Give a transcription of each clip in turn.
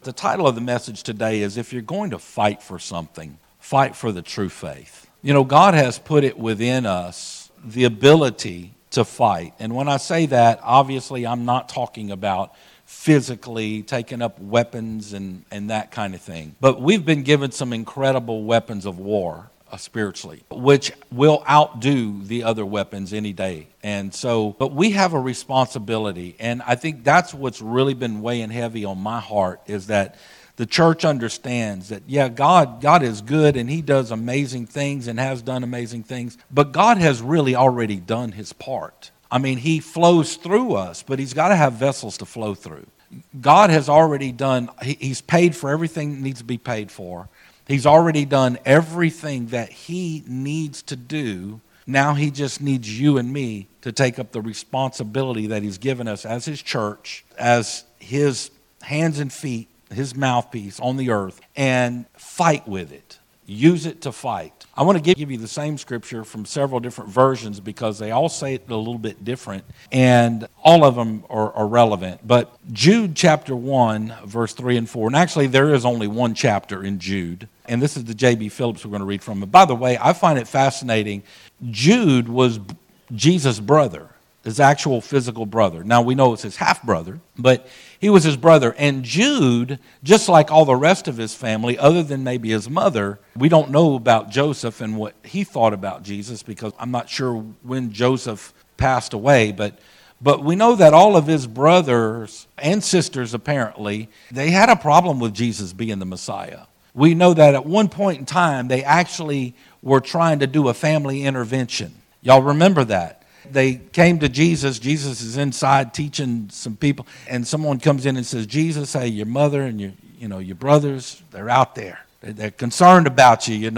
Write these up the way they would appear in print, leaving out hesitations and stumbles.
The title of the message today is, if you're going to fight for something, fight for the true faith. You know, God has put it within us, the ability to fight. And when I say that, obviously I'm not talking about physically taking up weapons and that kind of thing. But we've been given some incredible weapons of war spiritually, which will outdo the other weapons any day. And so, but we have a responsibility. And I think that's what's really been weighing heavy on my heart, is that the church understands that, yeah, God is good and he does amazing things and has done amazing things, but God has really already done his part. I mean, he flows through us, but he's got to have vessels to flow through. God has already done, he's paid for everything that needs to be paid for. He's already done everything that he needs to do. Now he just needs you and me to take up the responsibility that he's given us as his church, as his hands and feet, his mouthpiece on the earth, and fight with it. Use it to fight. I want to give you the same scripture from several different versions because they all say it a little bit different, and all of them are relevant. But Jude chapter 1, verse 3 and 4, and actually there is only one chapter in Jude, and this is the J.B. Phillips we're going to read from. But by the way, I find it fascinating. Jude was Jesus' brother, his actual physical brother. Now we know it's his half-brother, but he was his brother. And Jude, just like all the rest of his family, other than maybe his mother, we don't know about Joseph and what he thought about Jesus, because I'm not sure when Joseph passed away, but we know that all of his brothers and sisters, apparently, they had a problem with Jesus being the Messiah. We know that at one point in time, they actually were trying to do a family intervention. Y'all remember that? They came to Jesus. Jesus is inside teaching some people, and someone comes in and says, Jesus, hey, your mother and your brothers, they're out there. They're concerned about you,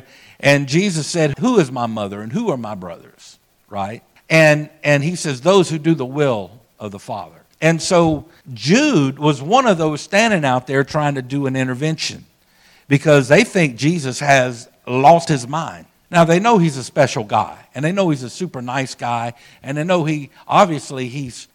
And Jesus said, who is my mother and who are my brothers, right? And he says, those who do the will of the Father. And so Jude was one of those standing out there trying to do an intervention, because they think Jesus has lost his mind. Now, they know he's a special guy, and they know he's a super nice guy, and they know he's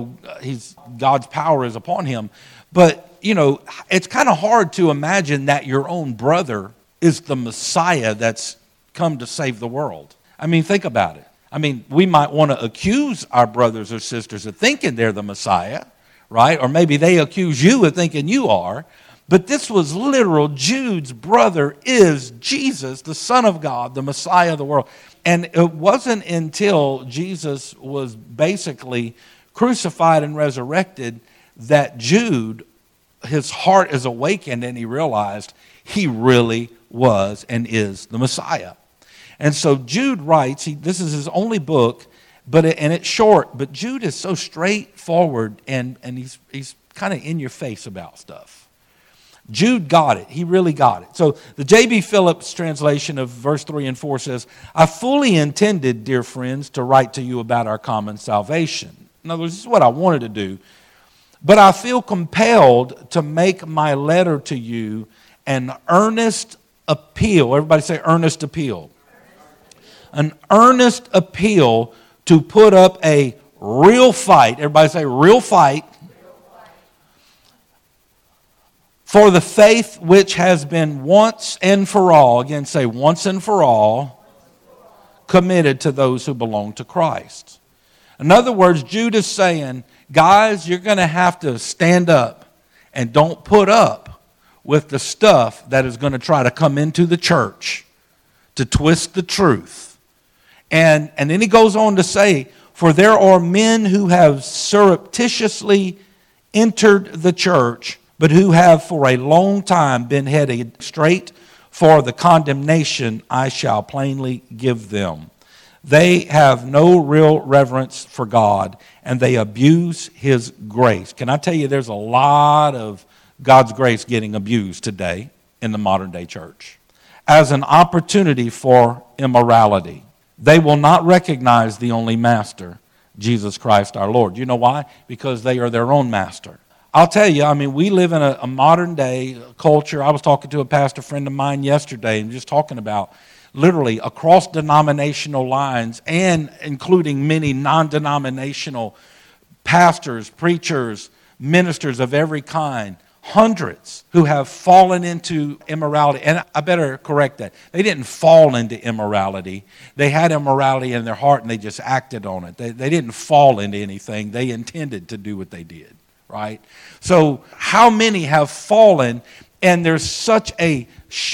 God's power is upon him. But, it's kind of hard to imagine that your own brother is the Messiah that's come to save the world. I mean, think about it. I mean, we might want to accuse our brothers or sisters of thinking they're the Messiah, right? Or maybe they accuse you of thinking you are. But this was literal. Jude's brother is Jesus, the Son of God, the Messiah of the world. And it wasn't until Jesus was basically crucified and resurrected that Jude, his heart is awakened and he realized he really was and is the Messiah. And so Jude writes, this is his only book, and it's short, but Jude is so straightforward and he's kind of in your face about stuff. Jude got it. He really got it. So the J.B. Phillips translation of verse 3 and 4 says, I fully intended, dear friends, to write to you about our common salvation. In other words, this is what I wanted to do. But I feel compelled to make my letter to you an earnest appeal. Everybody say earnest appeal. An earnest appeal to put up a real fight. Everybody say real fight. For the faith which has been once and for all, again say once and for all, committed to those who belong to Christ. In other words, Jude is saying, guys, you're going to have to stand up and don't put up with the stuff that is going to try to come into the church to twist the truth. And then he goes on to say, for there are men who have surreptitiously entered the church, but who have for a long time been headed straight for the condemnation I shall plainly give them. They have no real reverence for God, and they abuse his grace. Can I tell you, there's a lot of God's grace getting abused today in the modern day church as an opportunity for immorality. They will not recognize the only master, Jesus Christ our Lord. You know why? Because they are their own master. I'll tell you, we live in a modern day culture. I was talking to a pastor friend of mine yesterday and just talking about literally across denominational lines and including many non-denominational pastors, preachers, ministers of every kind, hundreds who have fallen into immorality. And I better correct that. They didn't fall into immorality. They had immorality in their heart and they just acted on it. They didn't fall into anything. They intended to do what they did, right? So how many have fallen, and there's such a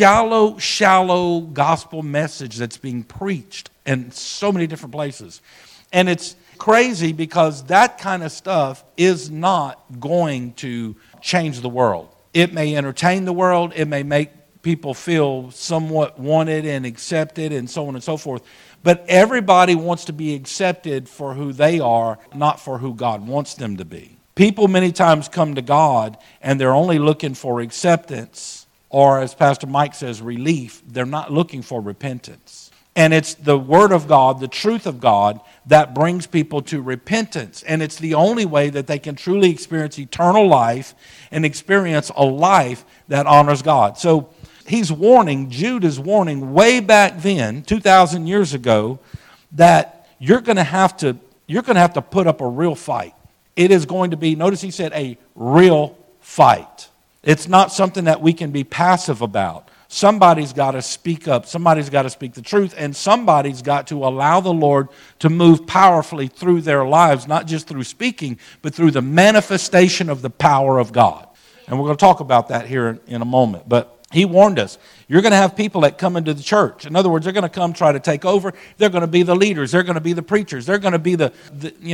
shallow gospel message that's being preached in so many different places. And it's crazy because that kind of stuff is not going to change the world. It may entertain the world. It may make people feel somewhat wanted and accepted and so on and so forth. But everybody wants to be accepted for who they are, not for who God wants them to be. People many times come to God and they're only looking for acceptance, or as Pastor Mike says, relief. They're not looking for repentance. And it's the Word of God, the truth of God, that brings people to repentance. And it's the only way that they can truly experience eternal life and experience a life that honors God. So he's warning, Jude is warning way back then, 2,000 years ago, that you're going to have to put up a real fight. It is going to be, notice he said, a real fight. It's not something that we can be passive about. Somebody's got to speak up. Somebody's got to speak the truth. And somebody's got to allow the Lord to move powerfully through their lives, not just through speaking, but through the manifestation of the power of God. And we're going to talk about that here in a moment. But he warned us, you're going to have people that come into the church. In other words, they're going to come try to take over. They're going to be the leaders. They're going to be the preachers. They're going to be the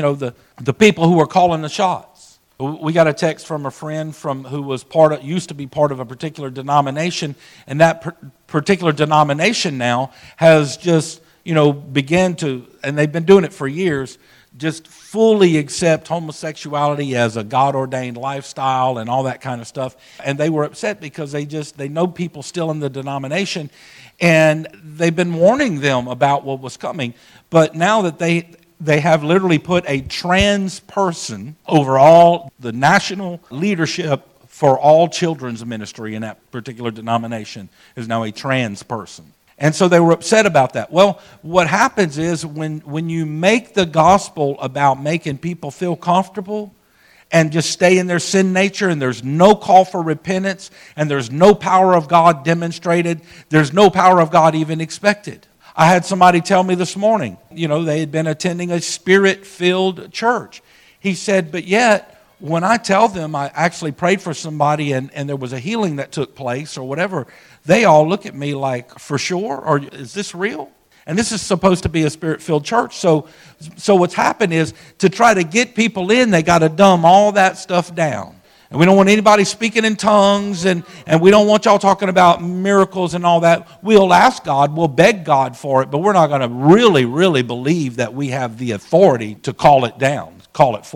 people who are calling the shots. We got a text from a friend who used to be part of a particular denomination, and that particular denomination now has just, began to, and they've been doing it for years, just fully accept homosexuality as a God-ordained lifestyle and all that kind of stuff. And they were upset because they know people still in the denomination, and they've been warning them about what was coming. But now that they have literally put a trans person over all the national leadership for all children's ministry in that particular denomination is now a trans person. And so they were upset about that. Well, what happens is when you make the gospel about making people feel comfortable and just stay in their sin nature, and there's no call for repentance, and there's no power of God demonstrated, there's no power of God even expected. I had somebody tell me this morning, they had been attending a Spirit-filled church. He said, but yet, when I tell them I actually prayed for somebody and there was a healing that took place or whatever, they all look at me like, for sure? Or is this real? And this is supposed to be a Spirit-filled church. So what's happened is, to try to get people in, they got to dumb all that stuff down. And we don't want anybody speaking in tongues, and we don't want y'all talking about miracles and all that. We'll ask God, we'll beg God for it, but we're not going to really believe that we have the authority to call it down, call it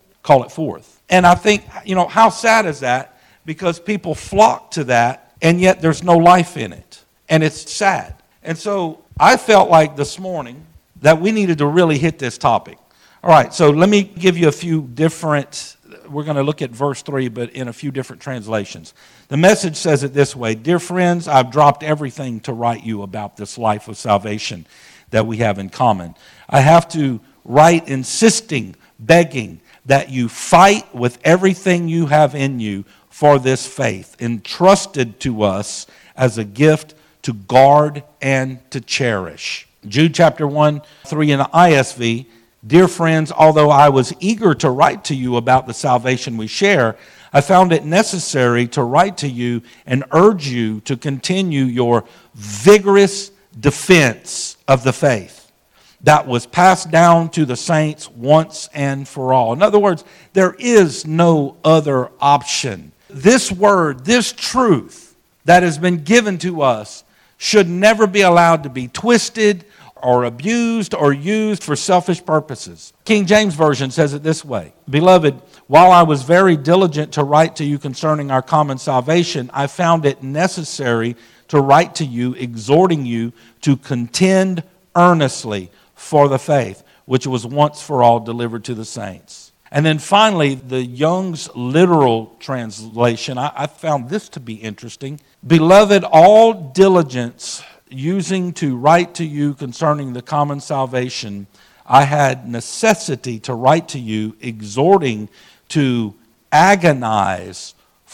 forth. And I think, how sad is that? Because people flock to that, and yet there's no life in it. And it's sad. And so I felt like this morning that we needed to really hit this topic. All right, so let me give you a few different. We're going to look at verse 3, but in a few different translations. The Message says it this way: Dear friends, I've dropped everything to write you about this life of salvation that we have in common. I have to write insisting, begging that you fight with everything you have in you for this faith, entrusted to us as a gift to guard and to cherish. Jude chapter 1:3 in the ISV. Dear friends, although I was eager to write to you about the salvation we share, I found it necessary to write to you and urge you to continue your vigorous defense of the faith that was passed down to the saints once and for all. In other words, there is no other option. This word, this truth that has been given to us should never be allowed to be twisted or abused or used for selfish purposes. King James Version says it this way: Beloved, while I was very diligent to write to you concerning our common salvation, I found it necessary to write to you, exhorting you to contend earnestly for the faith, which was once for all delivered to the saints. And then finally, the Young's literal translation, I found this to be interesting. Beloved, all diligence using to write to you concerning the common salvation, I had necessity to write to you, exhorting to agonize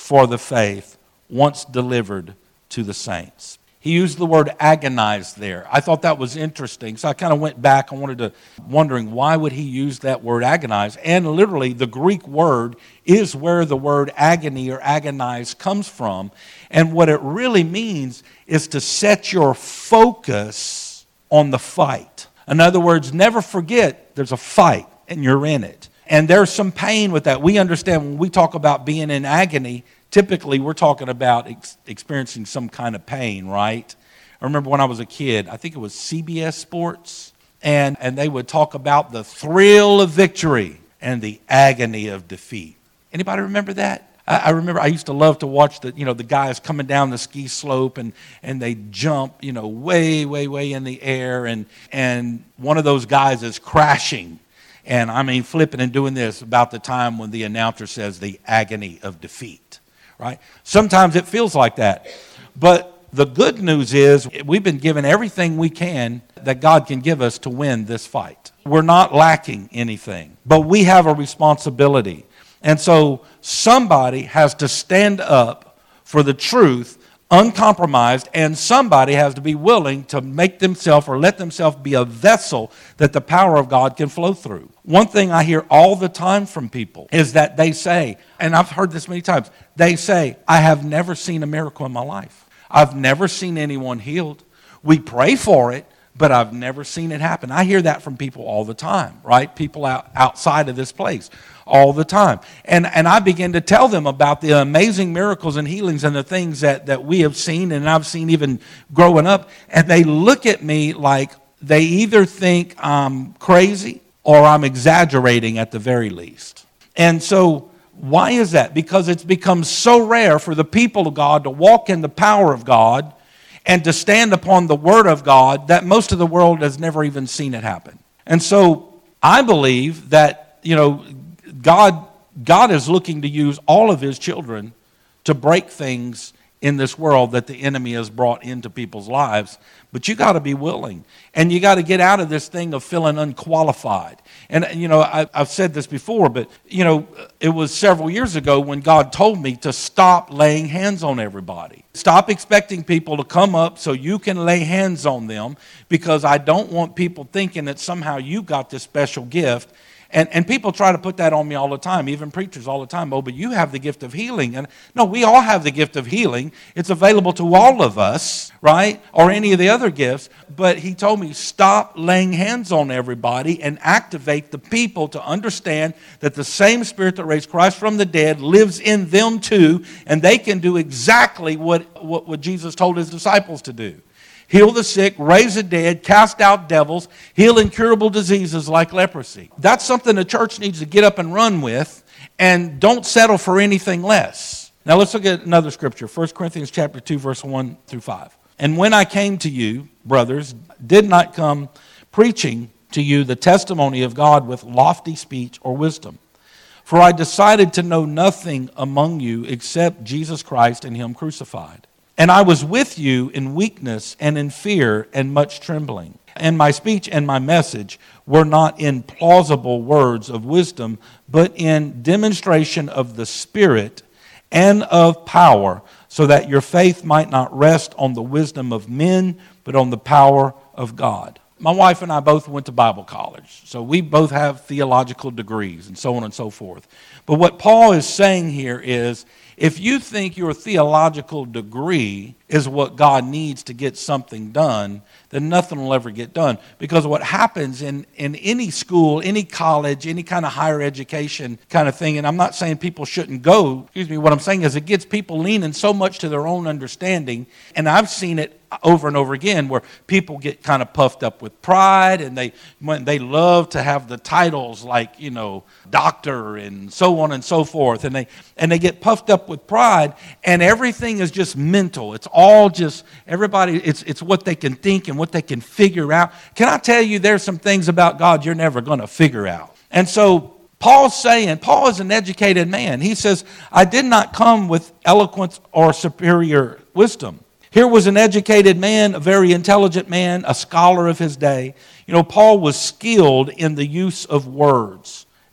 for the faith once delivered to the saints. He used the word agonize there. I thought that was interesting. So I kind of went back and wondering why would he use that word agonize? And literally the Greek word is where the word agony or agonize comes from. And what it really means is to set your focus on the fight. In other words, never forget there's a fight and you're in it. And there's some pain with that. We understand when we talk about being in agony, typically we're talking about experiencing some kind of pain, right? I remember when I was a kid, I think it was CBS Sports, and they would talk about the thrill of victory and the agony of defeat. Anybody remember that? I remember I used to love to watch the guys coming down the ski slope and they jump, way, way, way in the air, and one of those guys is crashing. And I mean, flipping and doing this about the time when the announcer says the agony of defeat, right? Sometimes it feels like that. But the good news is we've been given everything we can that God can give us to win this fight. We're not lacking anything, but we have a responsibility. And so somebody has to stand up for the truth uncompromised, and somebody has to be willing to make themselves or let themselves be a vessel that the power of God can flow through. One thing I hear all the time from people is that they say, and I've heard this many times, they say, I have never seen a miracle in my life. I've never seen anyone healed. We pray for it, but I've never seen it happen. I hear that from people all the time, right? People outside of this place all the time. And I begin to tell them about the amazing miracles and healings and the things that we have seen and I've seen even growing up. And they look at me like they either think I'm crazy or I'm exaggerating at the very least. And so why is that? Because it's become so rare for the people of God to walk in the power of God and to stand upon the Word of God that most of the world has never even seen it happen. And so I believe that, God is looking to use all of His children to break things in this world that the enemy has brought into people's lives. But you got to be willing. And you got to get out of this thing of feeling unqualified. And, I've said this before, but, it was several years ago when God told me to stop laying hands on everybody. Stop expecting people to come up so you can lay hands on them, because I don't want people thinking that somehow you got this special gift. And people try to put that on me all the time, even preachers all the time. Oh, but you have the gift of healing. And no, we all have the gift of healing. It's available to all of us, right? Or any of the other gifts. But he told me, stop laying hands on everybody and activate the people to understand that the same Spirit that raised Christ from the dead lives in them too. And they can do exactly what Jesus told His disciples to do. Heal the sick, raise the dead, cast out devils, heal incurable diseases like leprosy. That's something the church needs to get up and run with, and don't settle for anything less. Now let's look at another scripture, 1 Corinthians chapter 2, verse 1 through 5. And when I came to you, brothers, did not come preaching to you the testimony of God with lofty speech or wisdom. For I decided to know nothing among you except Jesus Christ and Him crucified. And I was with you in weakness and in fear and much trembling. And my speech and my message were not in plausible words of wisdom, but in demonstration of the Spirit and of power, so that your faith might not rest on the wisdom of men, but on the power of God. My wife and I both went to Bible college, so we both have theological degrees and so on and so forth. But what Paul is saying here is, if you think your theological degree is what God needs to get something done, then nothing will ever get done. Because what happens in any school, any college, any kind of higher education kind of thing, and I'm not saying people shouldn't go, what I'm saying is it gets people leaning so much to their own understanding, and I've seen it over and over again where people get kind of puffed up with pride, and they love to have the titles like, doctor and so on and so forth, and they get puffed up with pride, and everything is just mental. It's all just everybody, it's what they can think and what they can figure out. Can I tell you, there's some things about God you're never going to figure out. And so Paul is an educated man. He says, I did not come with eloquence or superior wisdom. Here was an educated man, a very intelligent man, a scholar of his day. Paul was skilled in the use of words.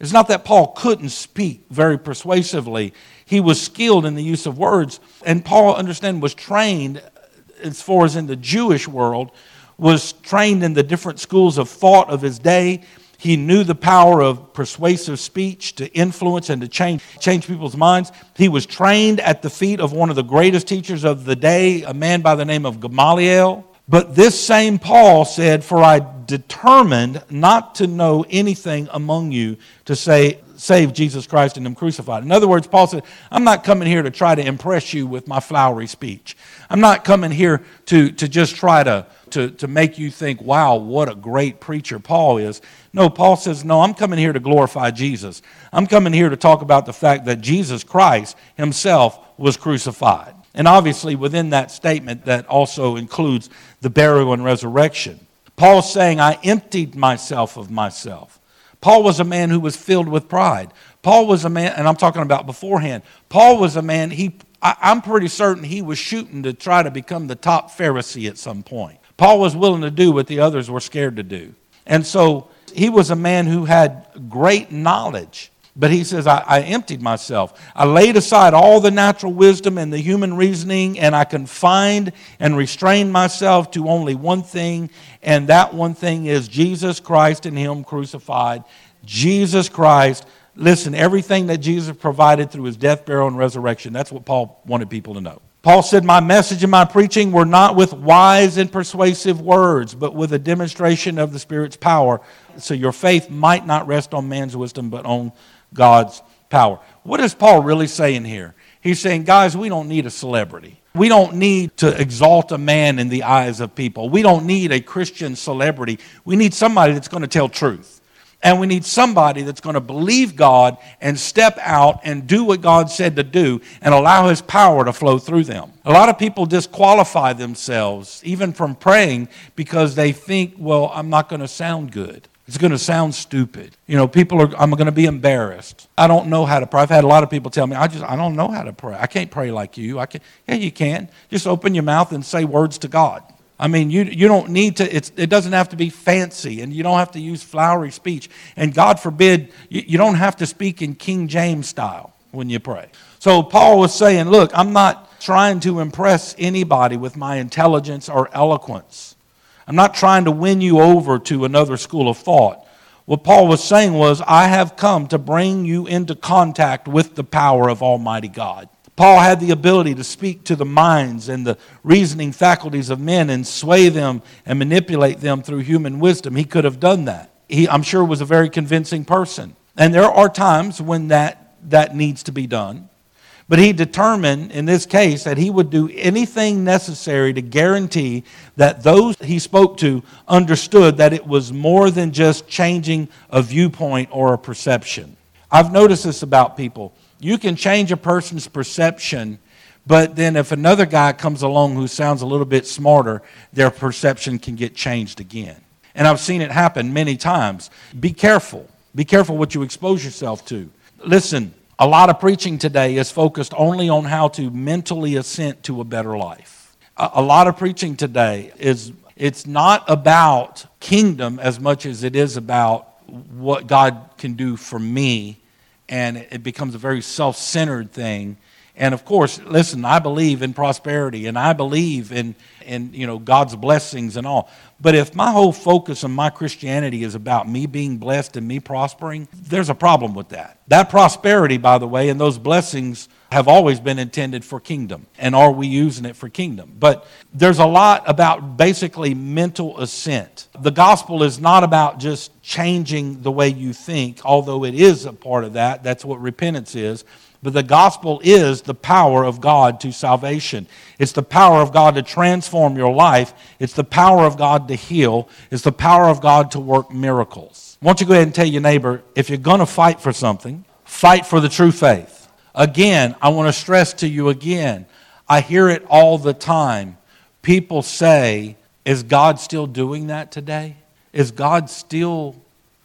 It's not that Paul couldn't speak very persuasively. He was skilled in the use of words. And Paul, understand, was trained, as far as in the Jewish world, was trained in the different schools of thought of his day. He knew the power of persuasive speech to influence and to change people's minds. He was trained at the feet of one of the greatest teachers of the day, a man by the name of Gamaliel. But this same Paul said, "For I determined not to know anything among you to save Jesus Christ and Him crucified." In other words, Paul said, I'm not coming here to try to impress you with my flowery speech. I'm not coming here to just try to make you think, wow, what a great preacher Paul is. No, Paul says, no, I'm coming here to glorify Jesus. I'm coming here to talk about the fact that Jesus Christ Himself was crucified. And obviously within that statement, that also includes the burial and resurrection. Paul's saying, I emptied myself of myself. Paul was a man who was filled with pride. Paul was a man, and I'm talking about beforehand, Paul was a man, I'm pretty certain he was shooting to try to become the top Pharisee at some point. Paul was willing to do what the others were scared to do. And so he was a man who had great knowledge. But he says, I emptied myself. I laid aside all the natural wisdom and the human reasoning, and I confined and restrained myself to only one thing, and that one thing is Jesus Christ and Him crucified. Jesus Christ. Listen, everything that Jesus provided through His death, burial, and resurrection, that's what Paul wanted people to know. Paul said, my message and my preaching were not with wise and persuasive words, but with a demonstration of the Spirit's power, so your faith might not rest on man's wisdom, but on God's power. What is Paul really saying here? He's saying, guys, we don't need a celebrity. We don't need to exalt a man in the eyes of people. We don't need a Christian celebrity. We need somebody that's going to tell truth. And we need somebody that's going to believe God and step out and do what God said to do and allow His power to flow through them. A lot of people disqualify themselves even from praying because they think, well, I'm not going to sound good. It's going to sound stupid. I'm going to be embarrassed. I don't know how to pray. I've had a lot of people tell me, I don't know how to pray. I can't pray like you. Yeah, you can. Just open your mouth and say words to God. I mean, you don't need to, it doesn't have to be fancy, and you don't have to use flowery speech. And God forbid, you don't have to speak in King James style when you pray. So Paul was saying, look, I'm not trying to impress anybody with my intelligence or eloquence. I'm not trying to win you over to another school of thought. What Paul was saying was, I have come to bring you into contact with the power of Almighty God. Paul had the ability to speak to the minds and the reasoning faculties of men and sway them and manipulate them through human wisdom. He could have done that. He, I'm sure, was a very convincing person. And there are times when that needs to be done. But he determined, in this case, that he would do anything necessary to guarantee that those he spoke to understood that it was more than just changing a viewpoint or a perception. I've noticed this about people. You can change a person's perception, but then if another guy comes along who sounds a little bit smarter, their perception can get changed again. And I've seen it happen many times. Be careful. Be careful what you expose yourself to. Listen, a lot of preaching today is focused only on how to mentally assent to a better life. A lot of preaching today it's not about kingdom as much as it is about what God can do for me, and it becomes a very self-centered thing. And of course, listen, I believe in prosperity, and I believe in God's blessings and all. But if my whole focus on my Christianity is about me being blessed and me prospering, there's a problem with that. That prosperity, by the way, and those blessings have always been intended for kingdom. And are we using it for kingdom? But there's a lot about basically mental assent. The gospel is not about just changing the way you think, although it is a part of that. That's what repentance is. But the gospel is the power of God to salvation. It's the power of God to transform your life. It's the power of God to heal. It's the power of God to work miracles. I want you to go ahead and tell your neighbor, if you're going to fight for something, fight for the true faith. Again, I want to stress to you again, I hear it all the time. People say, is God still doing that today? Is God still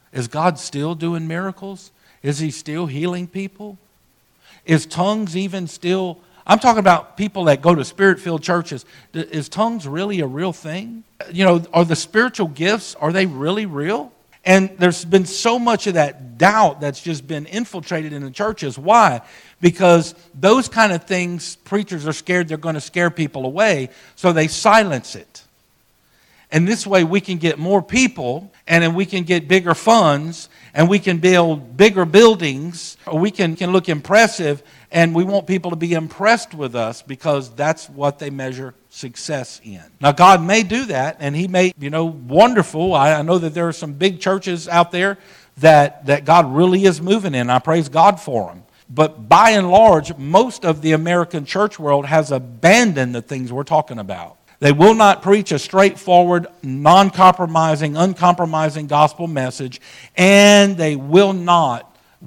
doing miracles? Is He still healing people? Is tongues even still... I'm talking about people that go to Spirit-filled churches. Is tongues really a real thing? Are the spiritual gifts, are they really real? And there's been so much of that doubt that's just been infiltrated in the churches. Why? Because those kind of things, preachers are scared they're going to scare people away, so they silence it. And this way we can get more people, and then we can get bigger funds, and we can build bigger buildings, or we can look impressive, and we want people to be impressed with us because that's what they measure success in. Now, God may do that, and He may, wonderful. I know that there are some big churches out there that God really is moving in. I praise God for them. But by and large, most of the American church world has abandoned the things we're talking about. They will not preach a straightforward, non-compromising, uncompromising gospel message, and they will not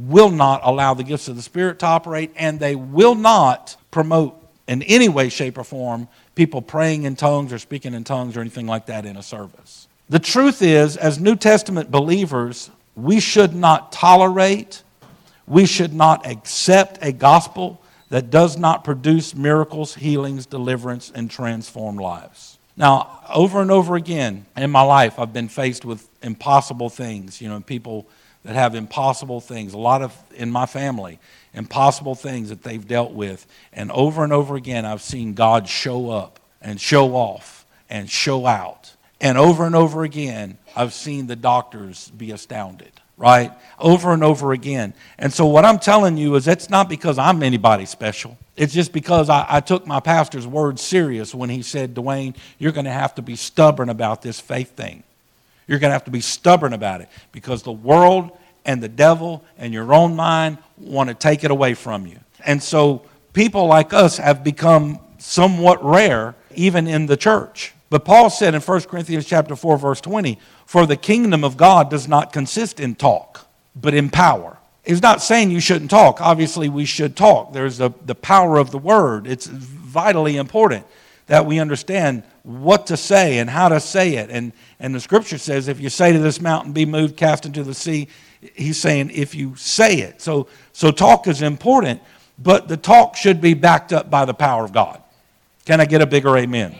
allow the gifts of the Spirit to operate, and they will not promote in any way, shape, or form people praying in tongues or speaking in tongues or anything like that in a service. The truth is, as New Testament believers, we should not tolerate, we should not accept a gospel that does not produce miracles, healings, deliverance, and transform lives. Now, over and over again in my life, I've been faced with impossible things, people that have impossible things. A lot of, in my family, impossible things that they've dealt with. And over again, I've seen God show up and show off and show out. And over again, I've seen the doctors be astounded, right? Over and over again. And so what I'm telling you is it's not because I'm anybody special. It's just because I took my pastor's word serious when he said, Dwayne, you're going to have to be stubborn about this faith thing. You're going to have to be stubborn about it because the world and the devil and your own mind want to take it away from you. And so people like us have become somewhat rare even in the church. But Paul said in 1 Corinthians chapter 4, verse 20, for the kingdom of God does not consist in talk, but in power. He's not saying you shouldn't talk. Obviously, we should talk. There's the power of the word. It's vitally important that we understand what to say and how to say it. And the scripture says, if you say to this mountain, be moved, cast into the sea, he's saying if you say it. So talk is important, but the talk should be backed up by the power of God. Can I get a bigger amen?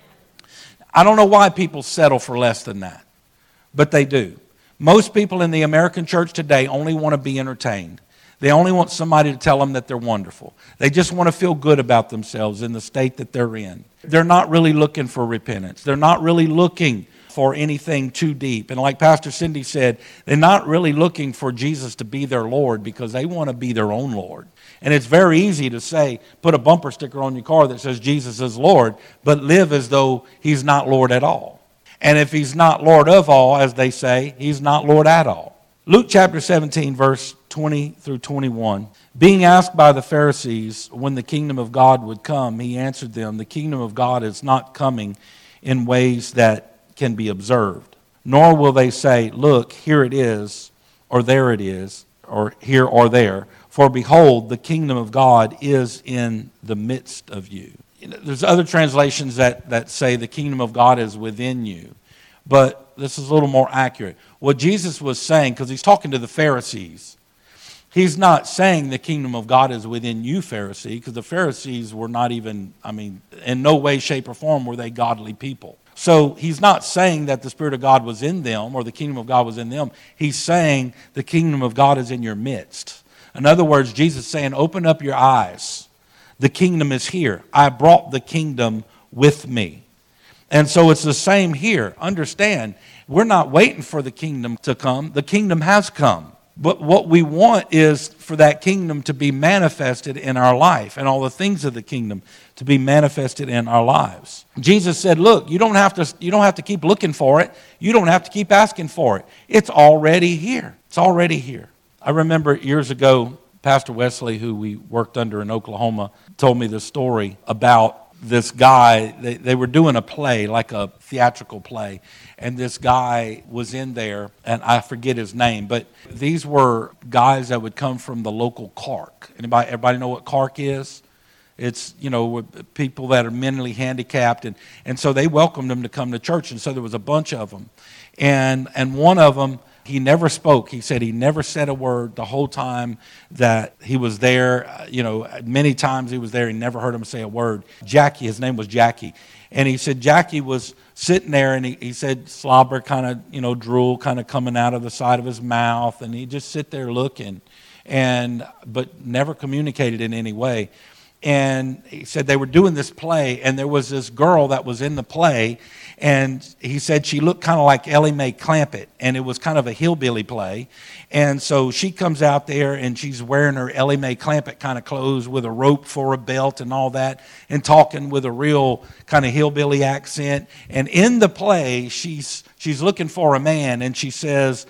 I don't know why people settle for less than that, but they do. Most people in the American church today only want to be entertained. They only want somebody to tell them that they're wonderful. They just want to feel good about themselves in the state that they're in. They're not really looking for repentance. They're not really looking for anything too deep. And like Pastor Cindy said, they're not really looking for Jesus to be their Lord because they want to be their own Lord. And it's very easy to say, put a bumper sticker on your car that says Jesus is Lord, but live as though He's not Lord at all. And if He's not Lord of all, as they say, He's not Lord at all. Luke chapter 17, verse 20 through 21. Being asked by the Pharisees when the kingdom of God would come, He answered them, the kingdom of God is not coming in ways that can be observed. Nor will they say, look, here it is, or there it is, or here or there. For behold, the kingdom of God is in the midst of you. There's other translations that say the kingdom of God is within you. But this is a little more accurate. What Jesus was saying, because He's talking to the Pharisees, He's not saying the kingdom of God is within you, Pharisee, because the Pharisees were not even, in no way, shape, or form were they godly people. So He's not saying that the Spirit of God was in them or the kingdom of God was in them. He's saying the kingdom of God is in your midst. In other words, Jesus is saying, open up your eyes. The kingdom is here. I brought the kingdom with me. And so it's the same here. Understand, we're not waiting for the kingdom to come. The kingdom has come. But what we want is for that kingdom to be manifested in our life and all the things of the kingdom to be manifested in our lives. Jesus said, look, you don't have to keep looking for it. You don't have to keep asking for it. It's already here. It's already here. I remember years ago, Pastor Wesley, who we worked under in Oklahoma, told me the story about this guy. They were doing a play, like a theatrical play, and this guy was in there, and I forget his name, but these were guys that would come from the local CARC. Everybody know what CARC is? It's, people that are mentally handicapped, and so they welcomed them to come to church, and so there was a bunch of them. And one of them, He never spoke. He said he never said a word the whole time that he was there. Many times he was there. He never heard him say a word. Jackie, his name was Jackie. And he said Jackie was sitting there, and he said slobber kind of, drool kind of coming out of the side of his mouth. And he'd just sit there looking, but never communicated in any way. And he said they were doing this play, and there was this girl that was in the play, and he said she looked kind of like Ellie Mae Clampett, and it was kind of a hillbilly play. And so she comes out there, and she's wearing her Ellie Mae Clampett kind of clothes with a rope for a belt and all that, and talking with a real kind of hillbilly accent. And in the play, she's looking for a man, and she says,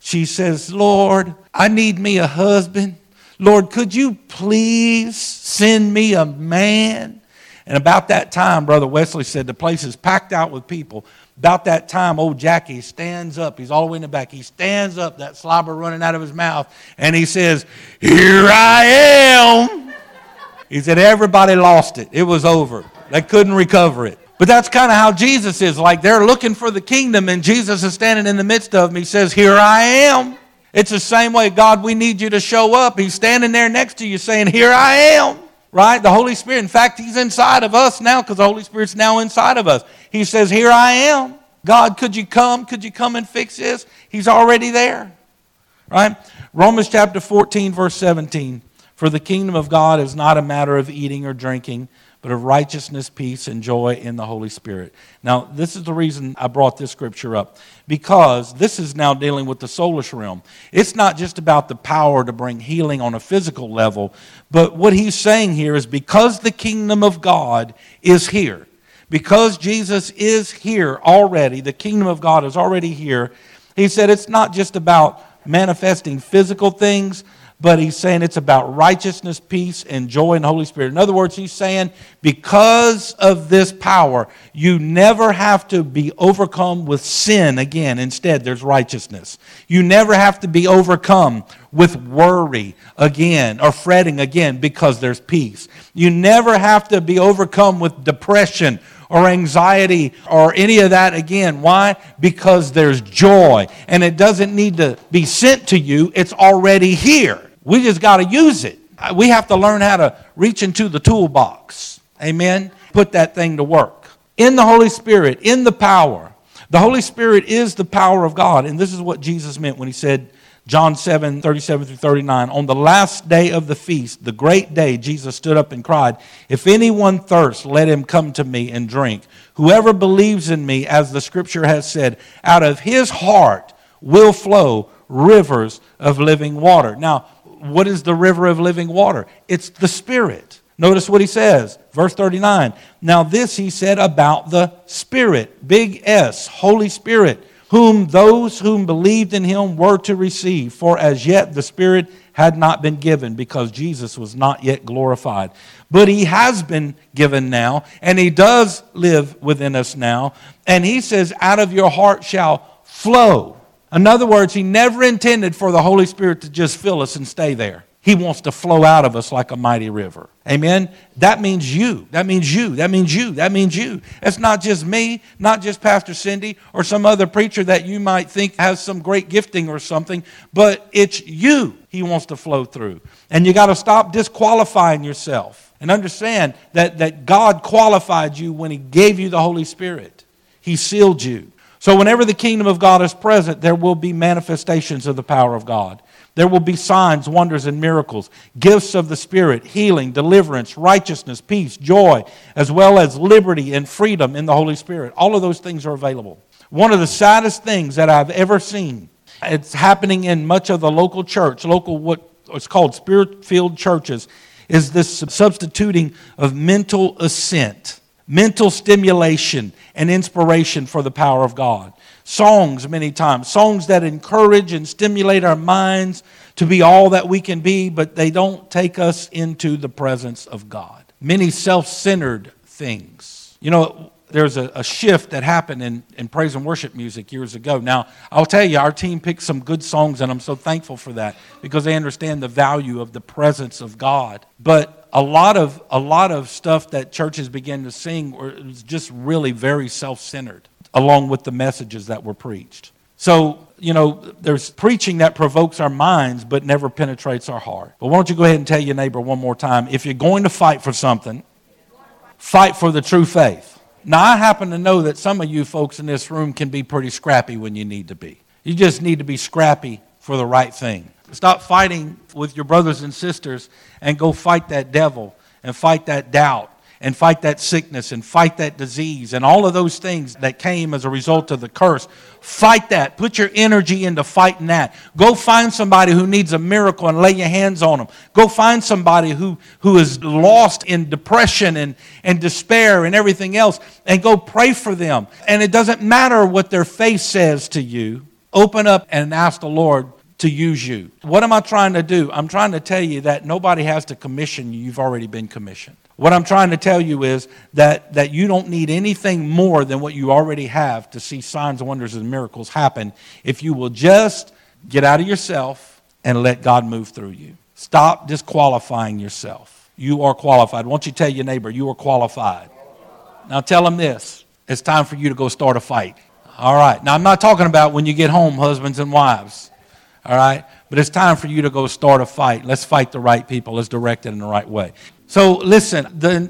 Lord, I need me a husband. Lord, could you please send me a man? And about that time, Brother Wesley said, the place is packed out with people. About that time, old Jackie stands up. He's all the way in the back. He stands up, that slobber running out of his mouth, and he says, here I am. He said, everybody lost it. It was over. They couldn't recover it. But that's kind of how Jesus is. Like they're looking for the kingdom, and Jesus is standing in the midst of them. He says, here I am. It's the same way, God, we need you to show up. He's standing there next to you saying, here I am, right? The Holy Spirit, in fact, He's inside of us now because the Holy Spirit's now inside of us. He says, here I am. God, could you come? Could you come and fix this? He's already there, right? Romans chapter 14, verse 17. For the kingdom of God is not a matter of eating or drinking, but of righteousness, peace, and joy in the Holy Spirit. Now, this is the reason I brought this scripture up, because this is now dealing with the soulish realm. It's not just about the power to bring healing on a physical level, but what he's saying here is because the kingdom of God is here, because Jesus is here already, the kingdom of God is already here, he said it's not just about manifesting physical things, but he's saying it's about righteousness, peace, and joy in the Holy Spirit. In other words, he's saying because of this power, you never have to be overcome with sin again. Instead, there's righteousness. You never have to be overcome with worry again or fretting again because there's peace. You never have to be overcome with depression or anxiety or any of that again. Why? Because there's joy. And it doesn't need to be sent to you. It's already here. We just got to use it. We have to learn how to reach into the toolbox. Amen? Put that thing to work. In the Holy Spirit, in the power. The Holy Spirit is the power of God. And this is what Jesus meant when he said, John 7, 37 through 39, on the last day of the feast, the great day, Jesus stood up and cried, if anyone thirsts, let him come to me and drink. Whoever believes in me, as the scripture has said, out of his heart will flow rivers of living water. Now, what is the river of living water? It's the Spirit. Notice what he says, verse 39. Now this he said about the Spirit, big S, Holy Spirit, whom those whom believed in him were to receive. For as yet the Spirit had not been given, because Jesus was not yet glorified. But he has been given now, and he does live within us now. And he says, out of your heart shall flow. In other words, he never intended for the Holy Spirit to just fill us and stay there. He wants to flow out of us like a mighty river. Amen? That means you. That means you. That means you. That means you. It's not just me, not just Pastor Cindy or some other preacher that you might think has some great gifting or something, but it's you he wants to flow through. And you got to stop disqualifying yourself and understand that God qualified you when he gave you the Holy Spirit. He sealed you. So whenever the kingdom of God is present, there will be manifestations of the power of God. There will be signs, wonders, and miracles, gifts of the Spirit, healing, deliverance, righteousness, peace, joy, as well as liberty and freedom in the Holy Spirit. All of those things are available. One of the saddest things that I've ever seen, it's happening in much of the local church, what it's called Spirit-filled churches, is this substituting of mental assent, mental stimulation, and inspiration for the power of God. Songs, many times, songs that encourage and stimulate our minds to be all that we can be, but they don't take us into the presence of God. Many self-centered things. You know, there's a shift that happened in praise and worship music years ago. Now, I'll tell you, our team picked some good songs, and I'm so thankful for that because they understand the value of the presence of God. But a lot of stuff that churches began to sing was just really very self-centered, along with the messages that were preached. So, there's preaching that provokes our minds but never penetrates our heart. But why don't you go ahead and tell your neighbor one more time, if you're going to fight for something, fight for the true faith. Now, I happen to know that some of you folks in this room can be pretty scrappy when you need to be. You just need to be scrappy for the right thing. Stop fighting with your brothers and sisters and go fight that devil and fight that doubt and fight that sickness and fight that disease and all of those things that came as a result of the curse. Fight that. Put your energy into fighting that. Go find somebody who needs a miracle and lay your hands on them. Go find somebody who is lost in depression and despair and everything else, and go pray for them. And it doesn't matter what their face says to you. Open up and ask the Lord to use you. What am I trying to do? I'm trying to tell you that nobody has to commission you. You've already been commissioned. What I'm trying to tell you is that you don't need anything more than what you already have to see signs, wonders, and miracles happen if you will just get out of yourself and let God move through you. Stop disqualifying yourself. You are qualified. Why don't you tell your neighbor, you are qualified. Now tell them this. It's time for you to go start a fight. All right. Now, I'm not talking about when you get home, husbands and wives. All right. But it's time for you to go start a fight. Let's fight the right people. Let's direct it in the right way. So listen,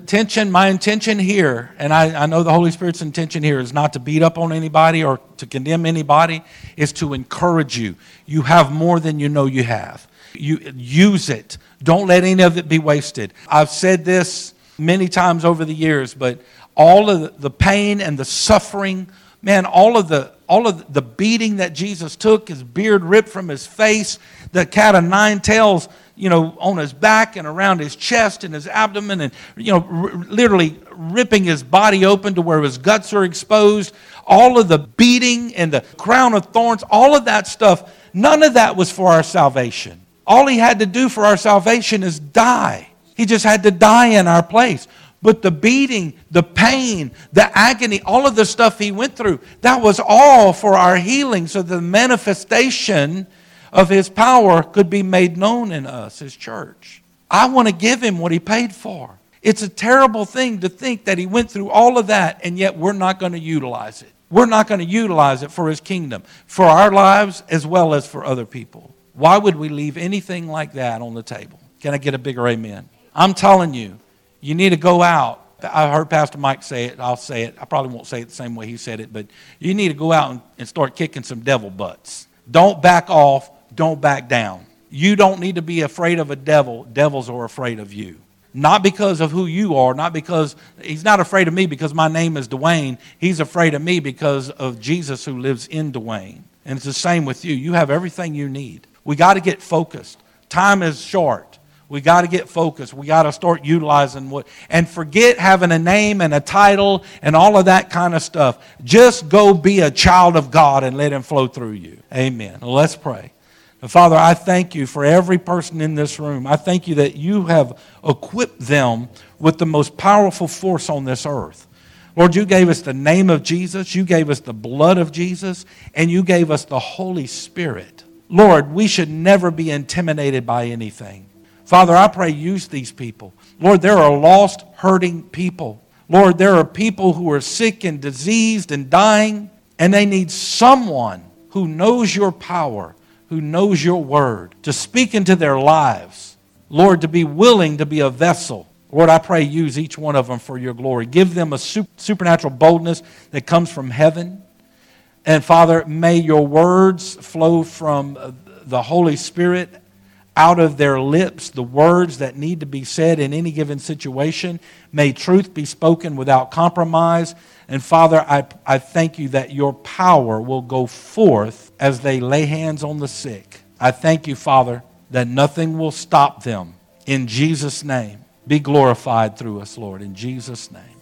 my intention here, and I know the Holy Spirit's intention here is not to beat up on anybody or to condemn anybody, is to encourage you. You have more than you know you have. You use it. Don't let any of it be wasted. I've said this many times over the years, but all of the pain and the suffering, man, all of the beating that Jesus took, his beard ripped from his face, the cat of nine tails, on his back and around his chest and his abdomen, and literally ripping his body open to where his guts are exposed. All of the beating and the crown of thorns, all of that stuff, none of that was for our salvation. All he had to do for our salvation is die. He just had to die in our place. But the beating, the pain, the agony, all of the stuff he went through, that was all for our healing, so the manifestation of his power could be made known in us, his church. I want to give him what he paid for. It's a terrible thing to think that he went through all of that, and yet we're not going to utilize it. We're not going to utilize it for his kingdom, for our lives as well as for other people. Why would we leave anything like that on the table? Can I get a bigger amen? I'm telling you, you need to go out. I heard Pastor Mike say it. I'll say it. I probably won't say it the same way he said it, but you need to go out and start kicking some devil butts. Don't back off. Don't back down. You don't need to be afraid of a devil. Devils are afraid of you. Not because of who you are, not because, he's not afraid of me because my name is Dwayne. He's afraid of me because of Jesus who lives in Dwayne. And it's the same with you. You have everything you need. We got to get focused. Time is short. We got to get focused. We got to start utilizing and forget having a name and a title and all of that kind of stuff. Just go be a child of God and let him flow through you. Amen. Well, let's pray. Father, I thank you for every person in this room. I thank you that you have equipped them with the most powerful force on this earth. Lord, you gave us the name of Jesus, you gave us the blood of Jesus, and you gave us the Holy Spirit. Lord, we should never be intimidated by anything. Father, I pray use these people. Lord, there are lost, hurting people. Lord, there are people who are sick and diseased and dying, and they need someone who knows your power, who knows your word, to speak into their lives. Lord, to be willing to be a vessel. Lord, I pray use each one of them for your glory. Give them a supernatural boldness that comes from heaven. And Father, may your words flow from the Holy Spirit out of their lips, the words that need to be said in any given situation. May truth be spoken without compromise. And Father, I thank you that your power will go forth as they lay hands on the sick. I thank you, Father, that nothing will stop them. In Jesus' name, be glorified through us, Lord, in Jesus' name.